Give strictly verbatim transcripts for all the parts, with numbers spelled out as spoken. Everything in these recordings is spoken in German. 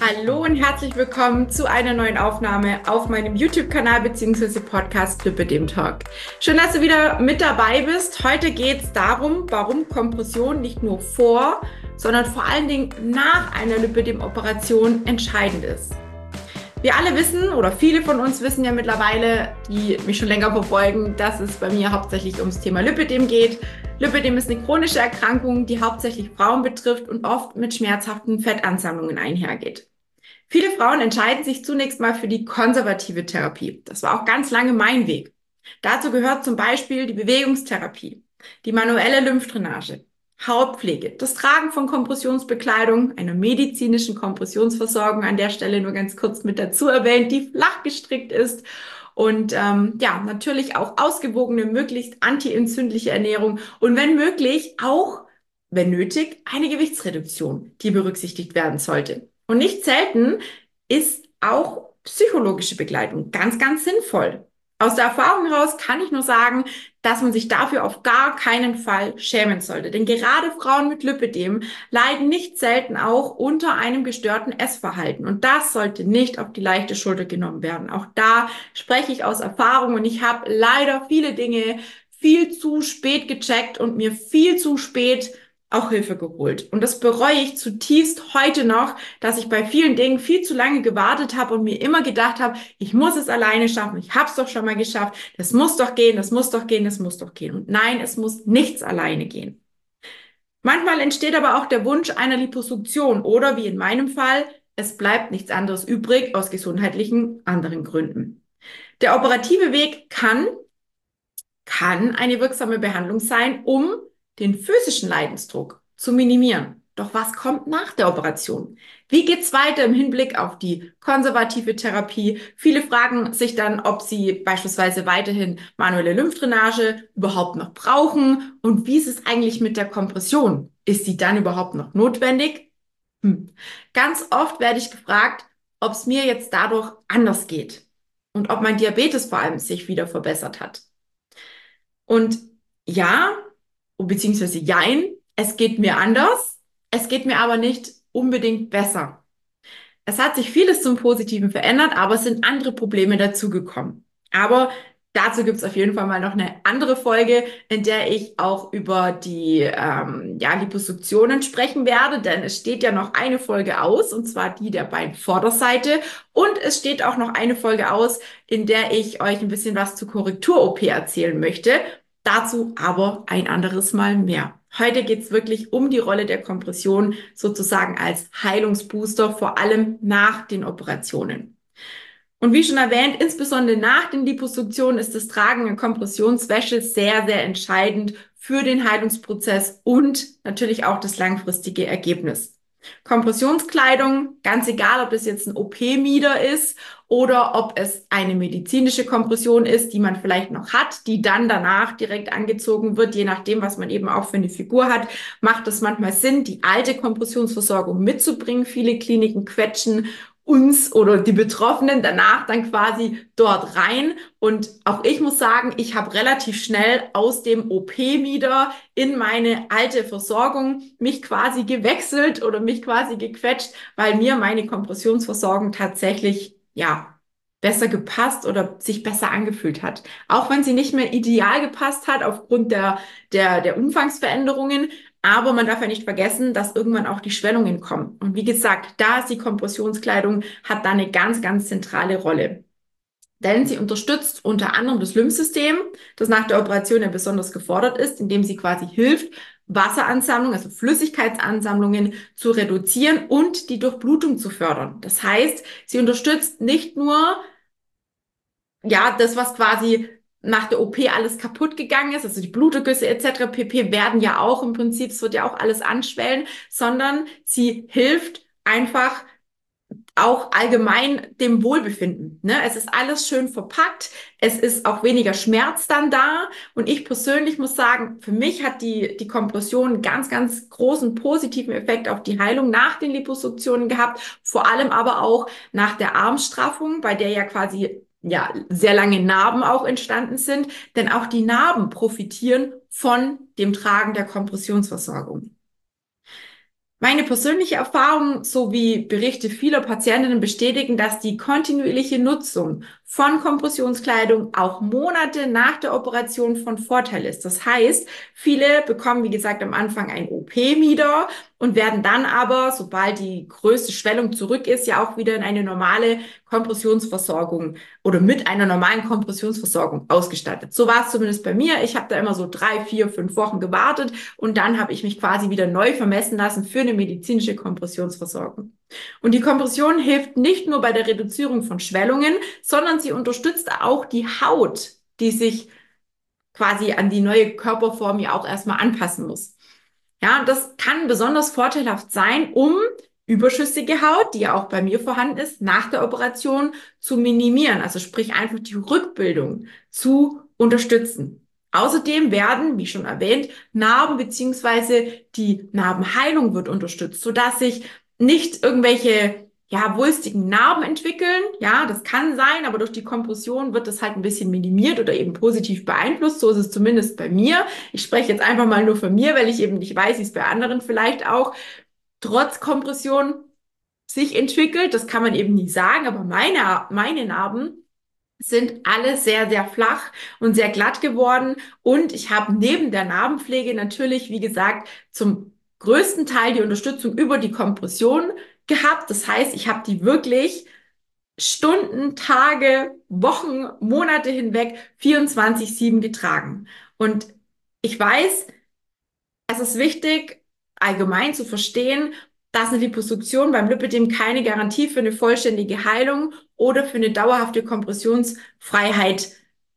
Hallo und herzlich willkommen zu einer neuen Aufnahme auf meinem YouTube-Kanal bzw. Podcast Lipödem Talk. Schön, dass du wieder mit dabei bist. Heute geht es darum, warum Kompression nicht nur vor, sondern vor allen Dingen nach einer Lipödem-Operation entscheidend ist. Wir alle wissen, oder viele von uns wissen ja mittlerweile, die mich schon länger verfolgen, dass es bei mir hauptsächlich ums Thema Lipödem geht. Lipödem ist eine chronische Erkrankung, die hauptsächlich Frauen betrifft und oft mit schmerzhaften Fettansammlungen einhergeht. Viele Frauen entscheiden sich zunächst mal für die konservative Therapie. Das war auch ganz lange mein Weg. Dazu gehört zum Beispiel die Bewegungstherapie, die manuelle Lymphdrainage, Hautpflege, das Tragen von Kompressionsbekleidung, einer medizinischen Kompressionsversorgung, an der Stelle nur ganz kurz mit dazu erwähnt, die flach gestrickt ist und ähm, ja, natürlich auch ausgewogene, möglichst antientzündliche Ernährung und wenn möglich auch, wenn nötig, eine Gewichtsreduktion, die berücksichtigt werden sollte. Und nicht selten ist auch psychologische Begleitung ganz, ganz sinnvoll. Aus der Erfahrung heraus kann ich nur sagen, dass man sich dafür auf gar keinen Fall schämen sollte. Denn gerade Frauen mit Lipödem leiden nicht selten auch unter einem gestörten Essverhalten. Und das sollte nicht auf die leichte Schulter genommen werden. Auch da spreche ich aus Erfahrung und ich habe leider viele Dinge viel zu spät gecheckt und mir viel zu spät auch Hilfe geholt. Und das bereue ich zutiefst heute noch, dass ich bei vielen Dingen viel zu lange gewartet habe und mir immer gedacht habe, ich muss es alleine schaffen, ich habe es doch schon mal geschafft, das muss doch gehen, das muss doch gehen, das muss doch gehen. Und nein, es muss nichts alleine gehen. Manchmal entsteht aber auch der Wunsch einer Liposuktion oder wie in meinem Fall, es bleibt nichts anderes übrig aus gesundheitlichen anderen Gründen. Der operative Weg kann, kann eine wirksame Behandlung sein, um den physischen Leidensdruck zu minimieren. Doch was kommt nach der Operation? Wie geht's weiter im Hinblick auf die konservative Therapie? Viele fragen sich dann, ob sie beispielsweise weiterhin manuelle Lymphdrainage überhaupt noch brauchen und wie ist es eigentlich mit der Kompression? Ist sie dann überhaupt noch notwendig? Hm. Ganz oft werde ich gefragt, ob es mir jetzt dadurch anders geht und ob mein Diabetes vor allem sich wieder verbessert hat. Und ja, beziehungsweise jein, es geht mir anders, es geht mir aber nicht unbedingt besser. Es hat sich vieles zum Positiven verändert, aber es sind andere Probleme dazugekommen. Aber dazu gibt es auf jeden Fall mal noch eine andere Folge, in der ich auch über die ähm, ja, Liposuktionen sprechen werde, denn es steht ja noch eine Folge aus, und zwar die der Beinvorderseite. Und es steht auch noch eine Folge aus, in der ich euch ein bisschen was zur Korrektur-O P erzählen möchte. Dazu aber ein anderes Mal mehr. Heute geht es wirklich um die Rolle der Kompression sozusagen als Heilungsbooster, vor allem nach den Operationen. Und wie schon erwähnt, insbesondere nach den Liposuktionen ist das Tragen der Kompressionswäsche sehr, sehr entscheidend für den Heilungsprozess und natürlich auch das langfristige Ergebnis. Kompressionskleidung, ganz egal, ob das jetzt ein O P-Mieder ist oder ob es eine medizinische Kompression ist, die man vielleicht noch hat, die dann danach direkt angezogen wird, je nachdem, was man eben auch für eine Figur hat, macht es manchmal Sinn, die alte Kompressionsversorgung mitzubringen. Viele Kliniken quetschen uns oder die Betroffenen danach dann quasi dort rein. Und auch ich muss sagen, ich habe relativ schnell aus dem O P-Mieder in meine alte Versorgung mich quasi gewechselt oder mich quasi gequetscht, weil mir meine Kompressionsversorgung tatsächlich, ja, besser gepasst oder sich besser angefühlt hat. Auch wenn sie nicht mehr ideal gepasst hat aufgrund der, der, der Umfangsveränderungen. Aber man darf ja nicht vergessen, dass irgendwann auch die Schwellungen kommen. Und wie gesagt, da ist die Kompressionskleidung, hat da eine ganz, ganz zentrale Rolle. Denn sie unterstützt unter anderem das Lymphsystem, das nach der Operation ja besonders gefordert ist, indem sie quasi hilft, Wasseransammlungen, also Flüssigkeitsansammlungen zu reduzieren und die Durchblutung zu fördern. Das heißt, sie unterstützt nicht nur ja, das, was quasi nach der O P alles kaputt gegangen ist, also die Blutergüsse et cetera pp. Werden ja auch im Prinzip, es wird ja auch alles anschwellen, sondern sie hilft einfach auch allgemein dem Wohlbefinden. Ne? Es ist alles schön verpackt, es ist auch weniger Schmerz dann da und ich persönlich muss sagen, für mich hat die, die Kompression einen ganz, ganz großen positiven Effekt auf die Heilung nach den Liposuktionen gehabt, vor allem aber auch nach der Armstraffung, bei der ja quasi ja, sehr lange Narben auch entstanden sind, denn auch die Narben profitieren von dem Tragen der Kompressionsversorgung. Meine persönliche Erfahrung sowie Berichte vieler Patientinnen bestätigen, dass die kontinuierliche Nutzung von Kompressionskleidung auch Monate nach der Operation von Vorteil ist. Das heißt, viele bekommen, wie gesagt, am Anfang ein O P-Mieder und werden dann aber, sobald die größte Schwellung zurück ist, ja auch wieder in eine normale Kompressionsversorgung oder mit einer normalen Kompressionsversorgung ausgestattet. So war es zumindest bei mir. Ich habe da immer so drei, vier, fünf Wochen gewartet und dann habe ich mich quasi wieder neu vermessen lassen für eine medizinische Kompressionsversorgung. Und die Kompression hilft nicht nur bei der Reduzierung von Schwellungen, sondern sie unterstützt auch die Haut, die sich quasi an die neue Körperform ja auch erstmal anpassen muss. Ja, das kann besonders vorteilhaft sein, um überschüssige Haut, die ja auch bei mir vorhanden ist, nach der Operation zu minimieren. Also sprich einfach die Rückbildung zu unterstützen. Außerdem werden, wie schon erwähnt, Narben beziehungsweise die Narbenheilung wird unterstützt, sodass sich nicht irgendwelche ja, wulstigen Narben entwickeln. Ja, das kann sein, aber durch die Kompression wird das halt ein bisschen minimiert oder eben positiv beeinflusst. So ist es zumindest bei mir. Ich spreche jetzt einfach mal nur von mir, weil ich eben nicht weiß, wie es bei anderen vielleicht auch trotz Kompression sich entwickelt. Das kann man eben nie sagen, aber meine, meine Narben sind alle sehr, sehr flach und sehr glatt geworden. Und ich habe neben der Narbenpflege natürlich, wie gesagt, zum größten Teil die Unterstützung über die Kompression gehabt. Das heißt, ich habe die wirklich Stunden, Tage, Wochen, Monate hinweg vierundzwanzig sieben getragen. Und ich weiß, es ist wichtig, allgemein zu verstehen, dass eine Liposuktion beim Lipödem keine Garantie für eine vollständige Heilung oder für eine dauerhafte Kompressionsfreiheit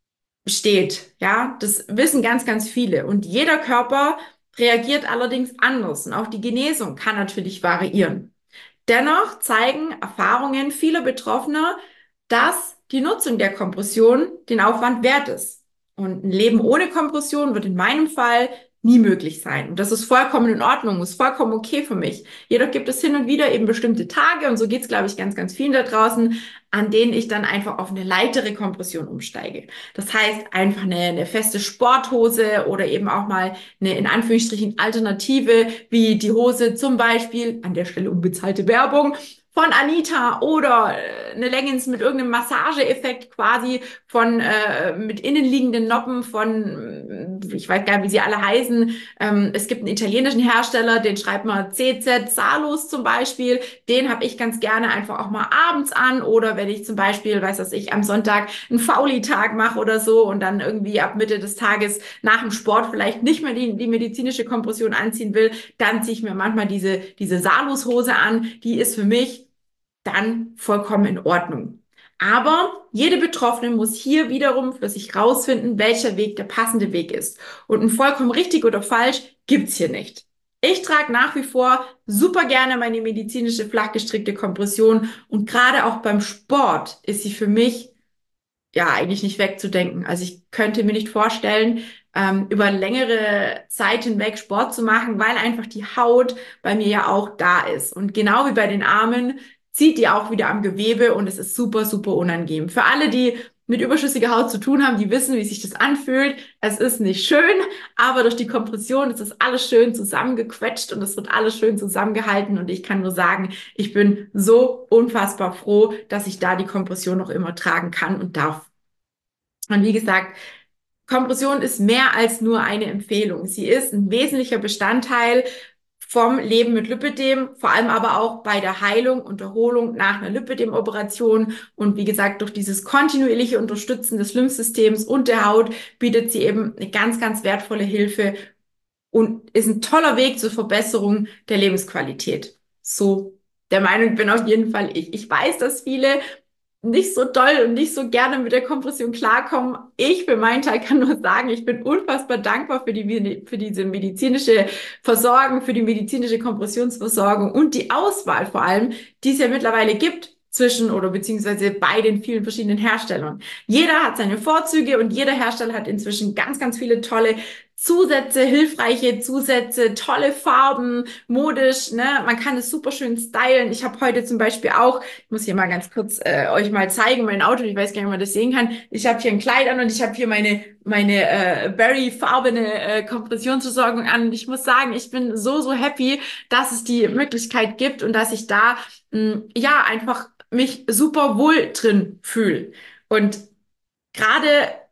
besteht. Ja, das wissen ganz, ganz viele. Und jeder Körper reagiert allerdings anders. Und auch die Genesung kann natürlich variieren. Dennoch zeigen Erfahrungen vieler Betroffener, dass die Nutzung der Kompression den Aufwand wert ist. Und ein Leben ohne Kompression wird in meinem Fall nie möglich sein. Und das ist vollkommen in Ordnung, ist vollkommen okay für mich. Jedoch gibt es hin und wieder eben bestimmte Tage, und so geht's, glaube ich, ganz, ganz vielen da draußen, an denen ich dann einfach auf eine leichtere Kompression umsteige. Das heißt, einfach eine, eine feste Sporthose oder eben auch mal eine, in Anführungsstrichen, Alternative, wie die Hose zum Beispiel, an der Stelle unbezahlte Werbung, von Anita oder eine Leggings mit irgendeinem Massageeffekt quasi von äh, mit innenliegenden Noppen von, ich weiß gar nicht, wie sie alle heißen. Ähm, es gibt einen italienischen Hersteller, den schreibt man C Z Salus zum Beispiel. Den habe ich ganz gerne einfach auch mal abends an oder wenn ich zum Beispiel, weiß was ich, am Sonntag einen Fauli-Tag mache oder so und dann irgendwie ab Mitte des Tages nach dem Sport vielleicht nicht mehr die, die medizinische Kompression anziehen will, dann ziehe ich mir manchmal diese, diese Salus-Hose an. Die ist für mich dann vollkommen in Ordnung. Aber jede Betroffene muss hier wiederum für sich rausfinden, welcher Weg der passende Weg ist. Und ein vollkommen richtig oder falsch gibt's hier nicht. Ich trage nach wie vor super gerne meine medizinische flachgestrickte Kompression und gerade auch beim Sport ist sie für mich ja eigentlich nicht wegzudenken. Also ich könnte mir nicht vorstellen, ähm, über längere Zeit hinweg Sport zu machen, weil einfach die Haut bei mir ja auch da ist. Und genau wie bei den Armen zieht die auch wieder am Gewebe und es ist super, super unangenehm. Für alle, die mit überschüssiger Haut zu tun haben, die wissen, wie sich das anfühlt. Es ist nicht schön, aber durch die Kompression ist das alles schön zusammengequetscht und es wird alles schön zusammengehalten. Und ich kann nur sagen, ich bin so unfassbar froh, dass ich da die Kompression noch immer tragen kann und darf. Und wie gesagt, Kompression ist mehr als nur eine Empfehlung. Sie ist ein wesentlicher Bestandteil vom Leben mit Lipödem, vor allem aber auch bei der Heilung und Erholung nach einer Lipödem-Operation. Und wie gesagt, durch dieses kontinuierliche Unterstützen des Lymphsystems und der Haut bietet sie eben eine ganz, ganz wertvolle Hilfe und ist ein toller Weg zur Verbesserung der Lebensqualität. So, der Meinung bin auf jeden Fall ich. Ich weiß, dass viele nicht so doll und nicht so gerne mit der Kompression klarkommen. Ich für meinen Teil kann nur sagen, ich bin unfassbar dankbar für die, für diese medizinische Versorgung, für die medizinische Kompressionsversorgung und die Auswahl vor allem, die es ja mittlerweile gibt zwischen oder beziehungsweise bei den vielen verschiedenen Herstellern. Jeder hat seine Vorzüge und jeder Hersteller hat inzwischen ganz, ganz viele tolle Zusätze, hilfreiche Zusätze, tolle Farben, modisch, ne? Man kann es super schön stylen. Ich habe heute zum Beispiel auch, ich muss hier mal ganz kurz äh, euch mal zeigen, mein Auto, ich weiß gar nicht, ob man das sehen kann. Ich habe hier ein Kleid an und ich habe hier meine meine äh, berry-farbene äh, Kompressionsversorgung an. Und ich muss sagen, ich bin so, so happy, dass es die Möglichkeit gibt und dass ich da mh, ja einfach mich super wohl drin fühle. Und gerade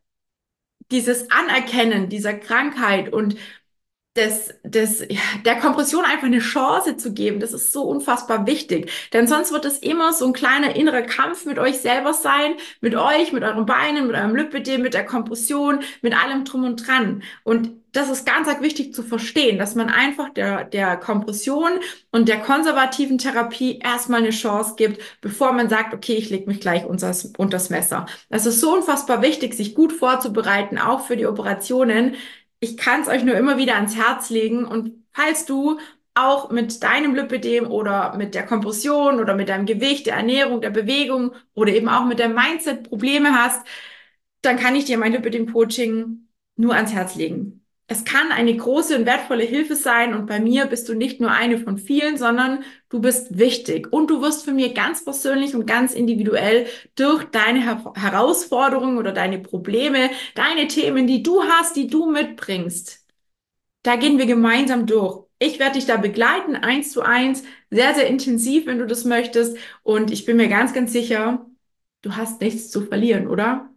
dieses Anerkennen dieser Krankheit und des, des, ja, der Kompression einfach eine Chance zu geben, das ist so unfassbar wichtig. Denn sonst wird es immer so ein kleiner innerer Kampf mit euch selber sein, mit euch, mit euren Beinen, mit eurem Lipödem, mit der Kompression, mit allem drum und dran. Und das ist ganz, ganz wichtig zu verstehen, dass man einfach der, der Kompression und der konservativen Therapie erstmal eine Chance gibt, bevor man sagt, okay, ich lege mich gleich unters, unters Messer. Das ist so unfassbar wichtig, sich gut vorzubereiten, auch für die Operationen. Ich kann es euch nur immer wieder ans Herz legen. Und falls du auch mit deinem Lipödem oder mit der Kompression oder mit deinem Gewicht, der Ernährung, der Bewegung oder eben auch mit dem Mindset Probleme hast, dann kann ich dir mein Lipödem-Coaching nur ans Herz legen. Es kann eine große und wertvolle Hilfe sein und bei mir bist du nicht nur eine von vielen, sondern du bist wichtig und du wirst von mir ganz persönlich und ganz individuell durch deine Her Herausforderungen oder deine Probleme, deine Themen, die du hast, die du mitbringst, da gehen wir gemeinsam durch. Ich werde dich da begleiten, eins zu eins, sehr, sehr intensiv, wenn du das möchtest und ich bin mir ganz, ganz sicher, du hast nichts zu verlieren, oder?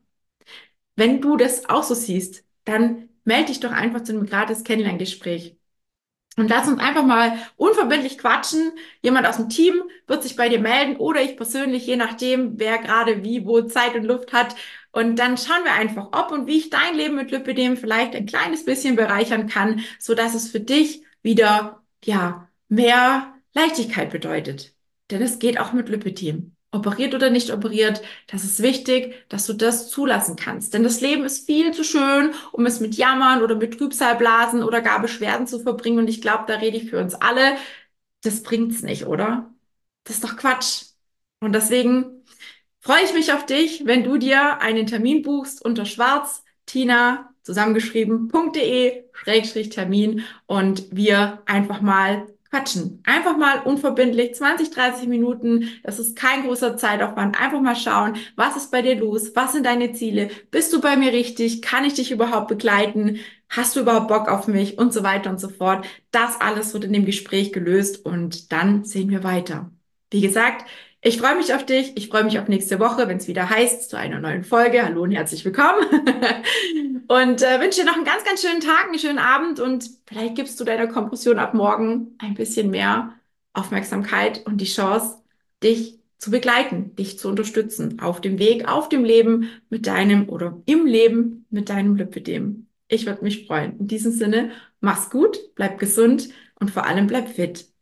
Wenn du das auch so siehst, dann melde dich doch einfach zu einem gratis Kennenlerngespräch. Und lass uns einfach mal unverbindlich quatschen. Jemand aus dem Team wird sich bei dir melden oder ich persönlich, je nachdem, wer gerade wie, wo Zeit und Luft hat. Und dann schauen wir einfach, ob und wie ich dein Leben mit Lipödem vielleicht ein kleines bisschen bereichern kann, so dass es für dich wieder, ja, mehr Leichtigkeit bedeutet. Denn es geht auch mit Lipödem. Operiert oder nicht operiert, das ist wichtig, dass du das zulassen kannst. Denn das Leben ist viel zu schön, um es mit Jammern oder mit Trübsalblasen oder gar Beschwerden zu verbringen. Und ich glaube, da rede ich für uns alle. Das bringt's nicht, oder? Das ist doch Quatsch. Und deswegen freue ich mich auf dich, wenn du dir einen Termin buchst unter schwarz tina zusammengeschrieben .de Schrägstrich Termin und wir einfach mal quatschen. Einfach mal unverbindlich, zwanzig, dreißig Minuten. Das ist kein großer Zeitaufwand. Einfach mal schauen, was ist bei dir los? Was sind deine Ziele? Bist du bei mir richtig? Kann ich dich überhaupt begleiten? Hast du überhaupt Bock auf mich? Und so weiter und so fort. Das alles wird in dem Gespräch gelöst und dann sehen wir weiter. Wie gesagt, ich freue mich auf dich. Ich freue mich auf nächste Woche, wenn es wieder heißt, zu einer neuen Folge. Hallo und herzlich willkommen. Und äh, wünsche dir noch einen ganz, ganz schönen Tag, einen schönen Abend und vielleicht gibst du deiner Kompression ab morgen ein bisschen mehr Aufmerksamkeit und die Chance, dich zu begleiten, dich zu unterstützen auf dem Weg, auf dem Leben mit deinem oder im Leben mit deinem Lipödem. Ich würde mich freuen. In diesem Sinne, mach's gut, bleib gesund und vor allem bleib fit.